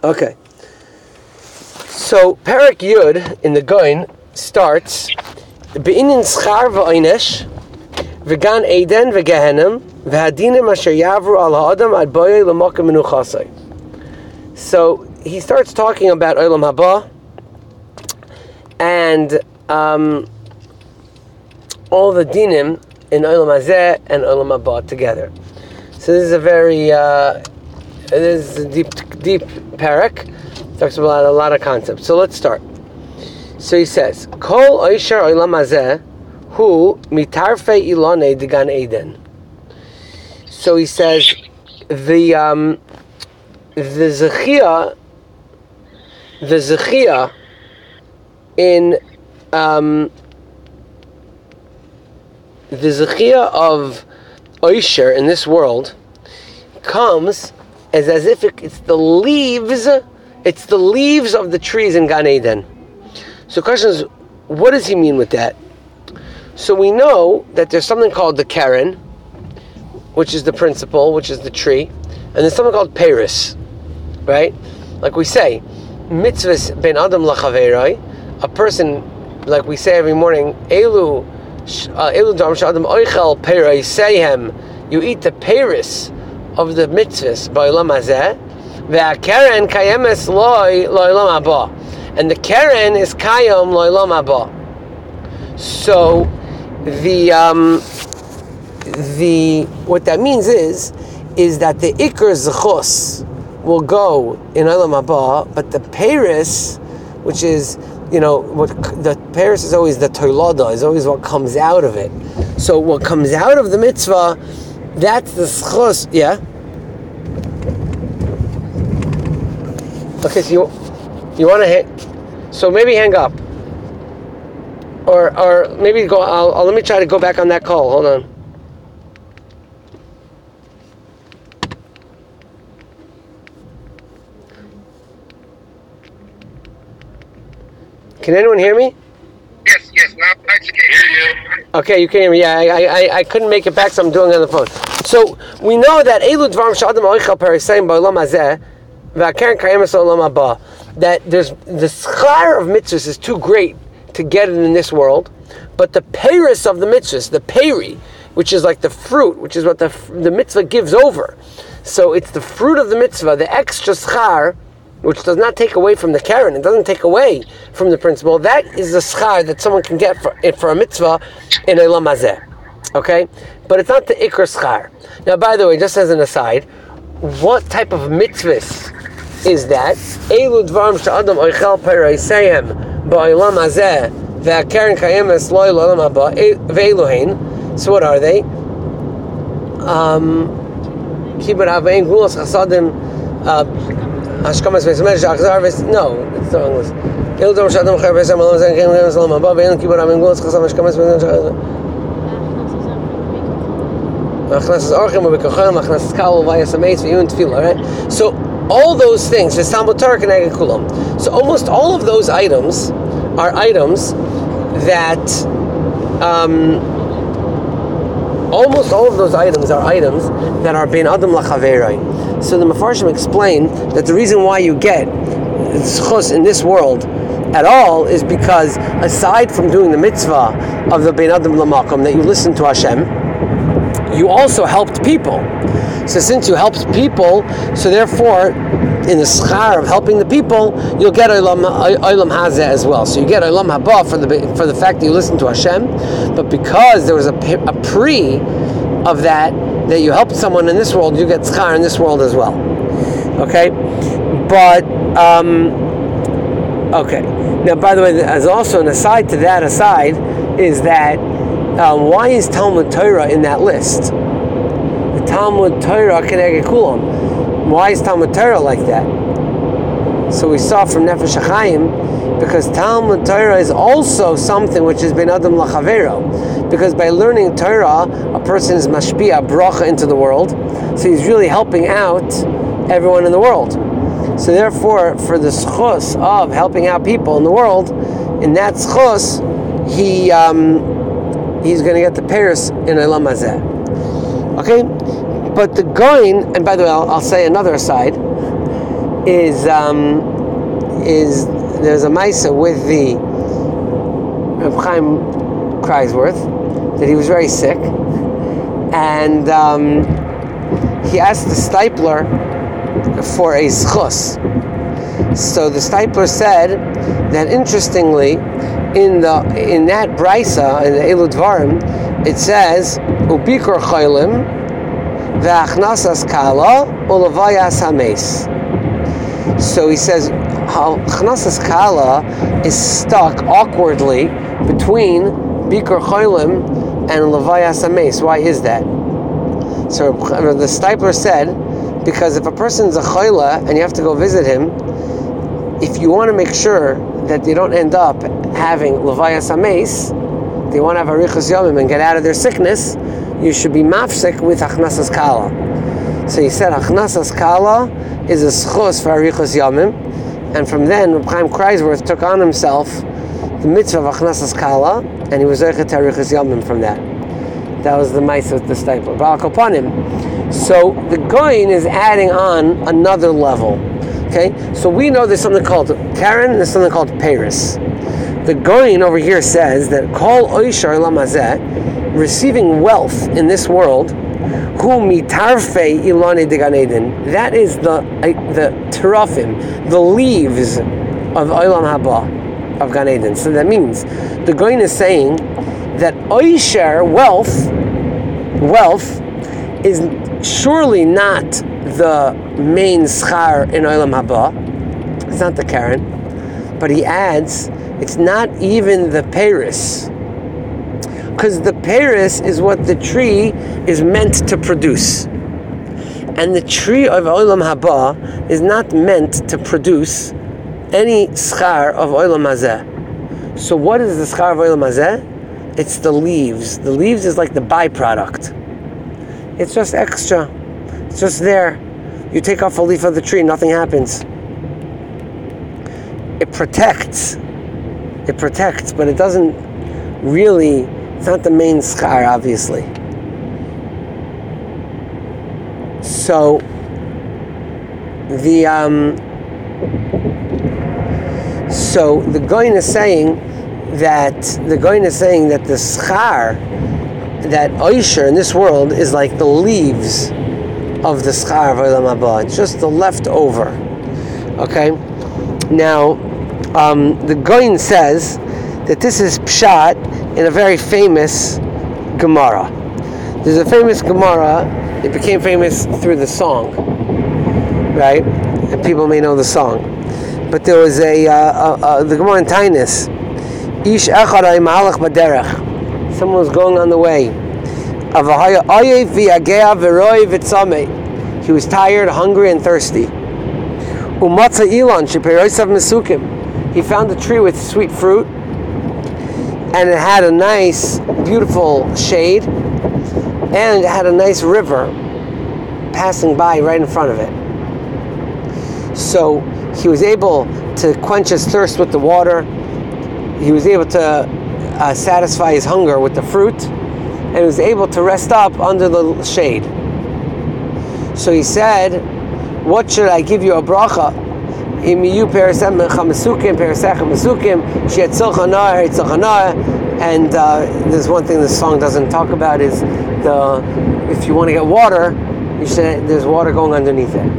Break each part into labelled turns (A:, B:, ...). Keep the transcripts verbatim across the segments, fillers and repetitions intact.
A: Okay. So Perek Yud in the Goin starts Be'inin schar v'oinesh v'gan Eden v'gehenim v'hadinim asher yavru al ha'adam ad boyei l'mokem menuchasai. So he starts talking about Olam Haba and um, all the dinim in Olam Hazeh and Olam Haba together. So this is a very uh, this is a deep deep parak. Talks about a lot of concepts. So let's start. So he says, Kol Oishar Olam Hazeh Hu Mitarfei Ilonei Degan Eden. So he says the um, the Zechia the Zechia in um, the Zechia of Oisher in this world comes as as if it, it's the leaves it's the leaves of the trees in Gan Eden. So the question is, what does he mean with that? So we know that there's something called the Karen, which is the principle, which is the tree, and there's something called Paris, right? Like we say, mitzvahs ben adam lachaverai, a person, like we say every morning, elu elu dam shadam oichel perai seihem, you eat the Paris of the mitzvahs by Olam Hazeh, ve'akeren kayemes loy lo'olam haba, and the Karen is kayom lo'olam haba. So the um, the what that means is is that the ikar zechus will go in Olam Haba, but the Paris, which is, you know, what the Paris is always the toilada, is always what comes out of it. So what comes out of the mitzvah, that's the zechus. Yeah. Okay, so you you want to hit, so maybe hang up, or or maybe go. I'll, I'll let me try to go back on that call. Hold on. Can anyone hear me?
B: Yes, yes, now I can hear you.
A: Okay, you can hear me. Yeah, I, I, I couldn't make it back, so I'm doing it on the phone. So we know that Elu Dvarim Sh'Adam Oichel Parisayim Ba'Olam Hazeh V'Akeren Kayemes Olam Haba, that there's the schar of mitzvahs is too great to get it in this world, but the paris of the mitzvahs, the peri, which is like the fruit, which is what the the mitzvah gives over. So it's the fruit of the mitzvah, the extra schar, which does not take away from the Karen, it doesn't take away from the principle. That is the schar that someone can get for for a mitzvah in Olam Hazeh. Okay? But it's not the ikar schar. Now, by the way, just as an aside, what type of mitzvahs is that? Elu dvarim she'adam oichel pereiseihem ba'olam hazeh ve'akeren kayemes lo l'olam haba ve'eluhein. So what are they? Um, kibud havayin gulos chasadim hashkamas v'esmesh achzarvis. No, it's the wrong list. Elu dvarim she'adam oichel pereiseihem ba'olam hazeh ve'akeren kayemes lo l'olam haba ve'eluhein kibud havayin gulos chasadim hashkamas v'esmesh right? So all those things, so almost all of those items are items that um, almost all of those items are items that are ben adam lachaverai. So the Mefarshim explain that the reason why you get zchus in this world at all is because aside from doing the mitzvah of the ben adam lamakom, that you listen to Hashem, you also helped people. So since you helped people, so therefore, in the schar of helping the people, you'll get Olam, Olam Hazeh as well. So you get Olam Haba for the for the fact that you listen to Hashem, but because there was a, a pre of that, that you helped someone in this world, you get schar in this world as well. Okay? But, um, okay. Now, by the way, as also an aside to that aside, is that Um, why is Talmud Torah in that list? The Talmud Torah Keneged Kulam. Why is Talmud Torah like that? So we saw from Nefesh HaChaim, because Talmud Torah is also something which has been Adam Lachavero. Because by learning Torah, a person is mashpia bracha into the world, so he's really helping out everyone in the world. So therefore, for the schus of helping out people in the world, in that schus, he um, he's going to get the Paris in Olam Hazeh. Okay? But the Goin, and by the way, I'll, I'll say another aside, is um, is there's a Maisa with the Reb Chaim Kreisworth that he was very sick, and um, he asked the Stipler for a schus. So the Stipler said that interestingly, in the in that brisa in the Elu Dvarim, it says ubikur chaylim ve'achnasas kala u'levayas hames. So he says achnasas kala is stuck awkwardly between bikur chaylim and levayas hames. Why is that? So the Stipler said, because if a person's a chayla and you have to go visit him, if you want to make sure that they don't end up having levayas hames, they want to have arichas yomim and get out of their sickness, you should be mafsek with achnasas kala. So he said achnasas kala is a schos for arichas yomim, and from then Reb Chaim Kreisworth took on himself the mitzvah of achnasas kala, and he was zeichet arichas yomim from that. That was the mice with the Stipler. Ba'al Kapanim. So the Goyin is adding on another level. Okay, so we know there's something called Karen and there's something called Paris. The Goyin over here says that Kol Oishar Lamazeh, receiving wealth in this world, Hu mitarfei ilane de Gan Eden. That is the the terafim, the leaves of Olam Haba, of Gan Eden. So that means the Goyin is saying that Oishar, wealth, wealth is surely not the main schar in Olam Haba. It's not the Karen. But he adds, it's not even the Paris. Because the Paris is what the tree is meant to produce. And the tree of Olam Haba is not meant to produce any schar of Olam Hazeh. So what is the schar of Olam Hazeh? It's the leaves. The leaves is like the byproduct. It's just extra. It's just there. You take off a leaf of the tree, nothing happens. It protects. It protects, but it doesn't really, it's not the main schar, obviously. So, the, um, so the Goyin is saying that, the Goyin is saying that the schar, that Oisher in this world is like the leaves of the schar of Olam Haba. It's just the leftover. Okay? Now, um, the Goyin says that this is pshat in a very famous Gemara. There's a famous Gemara, it became famous through the song, right? And people may know the song. But there was a, uh, uh, uh, the Gemara in Tainus, Ish echad ay ma'alach baderech. Someone was going on the way. He was tired, hungry, and thirsty. He found a tree with sweet fruit, and it had a nice, beautiful shade, and it had a nice river passing by right in front of it. So he was able to quench his thirst with the water. He was able to uh, satisfy his hunger with the fruit, and he was able to rest up under the shade. So he said, what should I give you a bracha? And uh, there's one thing this song doesn't talk about is the if you want to get water, you should, there's water going underneath it.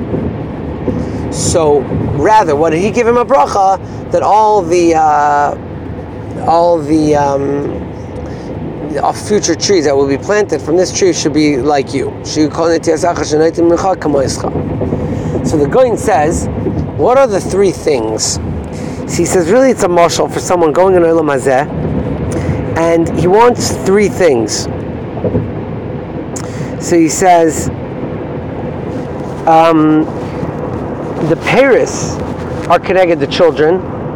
A: So rather, what did he give him a bracha? That all the uh, all the um, uh, future trees that will be planted from this tree should be like you. So the Goyin says, what are the three things? So he says, really it's a mashal for someone going in Olam Hazeh, and he wants three things. So he says, um, the Paris are connected to children,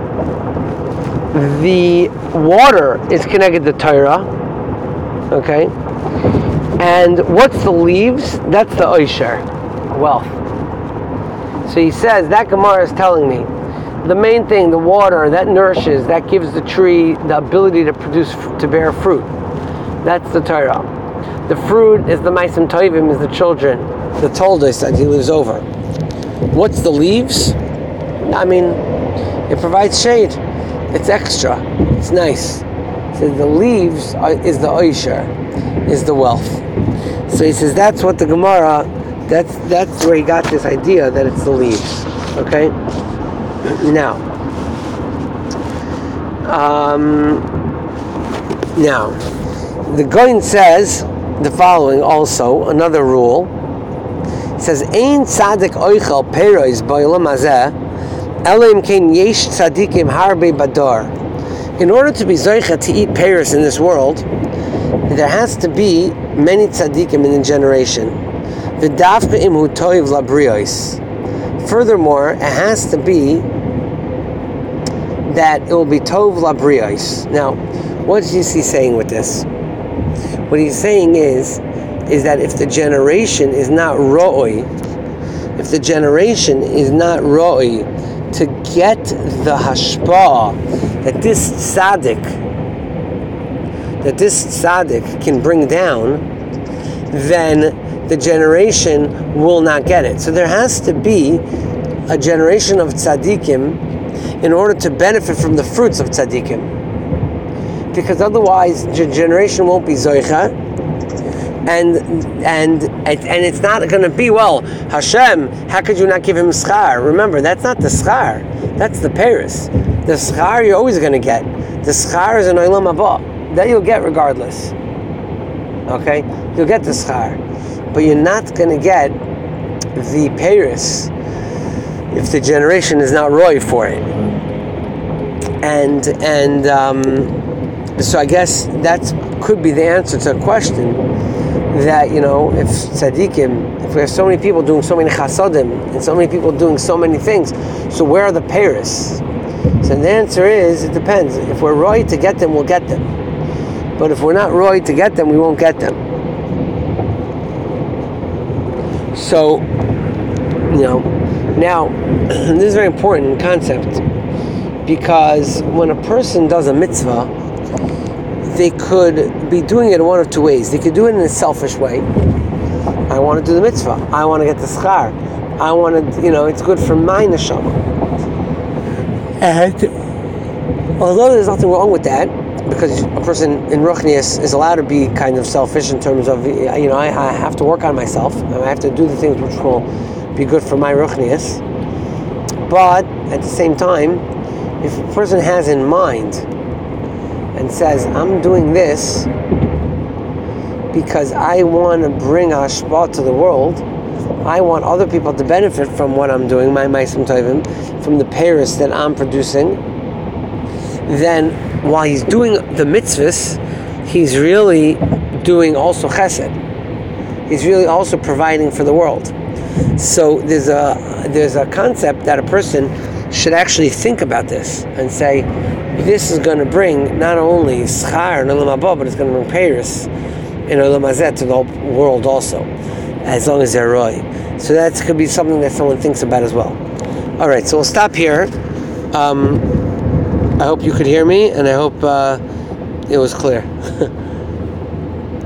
A: the water is connected to Torah, okay, and what's the leaves? That's the Oisher, wealth. So he says, that Gemara is telling me, the main thing, the water, that nourishes, that gives the tree the ability to produce, to bear fruit. That's the Torah. The fruit is the Maisim Toivim, is the children, the Toldos that he lives over. What's the leaves? I mean, it provides shade. It's extra. It's nice. So the leaves are, is the oisher, is the wealth. So he says that's what the Gemara, that's that's where he got this idea that it's the leaves. Okay? Now, um, now, the Goin says the following also, another rule. It says, Ein tzadik oichel perois ba'olam hazeh, elim kein yesh tzadikim harbe bador. In order to be zoicha to eat peros in this world, there has to be many tzadikim in the generation. V'dafka imhu toiv labriois. Furthermore, it has to be that it will be tov labriois. Now, what is he saying with this? What he's saying is, is that if the generation is not ro'oi, if the generation is not ro'oi to get the hashpah that this tzaddik, that this tzaddik can bring down, then the generation will not get it. So there has to be a generation of tzaddikim in order to benefit from the fruits of tzaddikim. Because otherwise the generation won't be zoicha, and and and it's not going to be, well, Hashem, how could you not give him schar? Remember, that's not the schar, that's the peris. The schar you're always going to get. The schar is an olam haba that you'll get regardless. Okay, you'll get the schar, but you're not going to get the peris if the generation is not roy for it. And and um, so I guess that could be the answer to a question that, you know, if tzaddikim, if we have so many people doing so many chasadim and so many people doing so many things, so where are the peris? So the answer is, it depends. If we're roy to get them, we'll get them. But if we're not roy to get them, we won't get them. So, you know, now, this is a very important concept, because when a person does a mitzvah, they could be doing it in one of two ways. They could do it in a selfish way. I want to do the mitzvah. I want to get the schar. I want to, you know, it's good for my neshama. And although there's nothing wrong with that, because a person in Ruchnius is allowed to be kind of selfish in terms of, you know, I, I have to work on myself, and I have to do the things which will be good for my Ruchnius. But at the same time, if a person has in mind and says, I'm doing this because I want to bring hashpah to the world, I want other people to benefit from what I'm doing, my ma'asim tovim, from the peris that I'm producing, then while he's doing the mitzvahs, he's really doing also chesed. He's really also providing for the world. So there's a there's a concept that a person should actually think about this and say, this is going to bring not only schar and olam haba, but it's going to bring peris and olam hazeh to the whole world also, as long as they're roy. So that could be something that someone thinks about as well. All right, so we'll stop here. Um, I hope you could hear me, and I hope uh, it was clear.